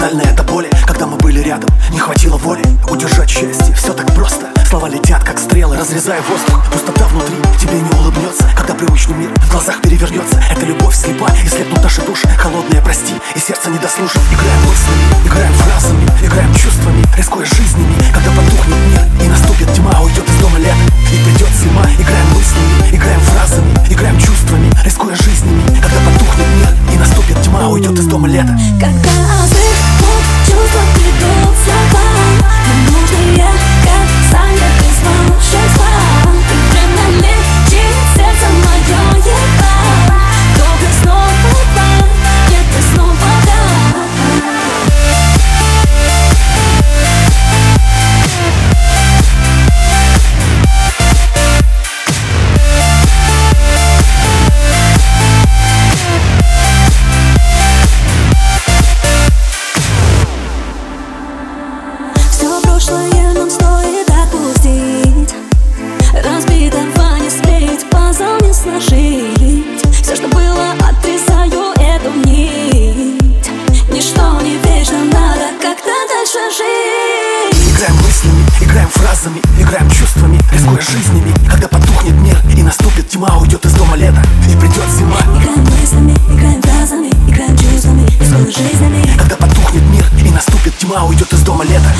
банальное до боли. Когда мы были рядом, не хватило воли удержать счастье, все так просто. Слова летят, как стрелы, разрезая воздух. Пустота внутри тебе не улыбнется, когда привычный мир в глазах перевернется. Это любовь слепа, и слепнут наши души. Холодные, прости, и сердце не дослушав. Играем мыслями, играем фразами, играем чувствами, рискуя жизнями. Когда потухнет мир и наступит тьма, уйдет из дома лето и придет зима. Играем мыслями, играем фразами, играем чувствами, рискуя жизнями. Когда потухнет мир и наступит тьма, уйдет из дома лето. Когда остынут чувства, придут слова, ненужные, как заняты волшебства. И время лечит сердце мое едва. Только снова да, нет, и снова да. Прошлое нам стоит отпустить. Разбитого не склеить, пазл не сложить. Все, что было, отрезаю эту нить. Ничто не вечно, надо как-то дальше жить. Играем мыслями, играем фразами, играем чувствами, рискуя жизнями. Когда потухнет мир и наступит тьма, уйдет из дома лето и придет зима. Играем мыслями, играем фразами, играем чувствами, рискуя жизнями. Когда потухнет мир и наступит тьма, уйдет из дома лето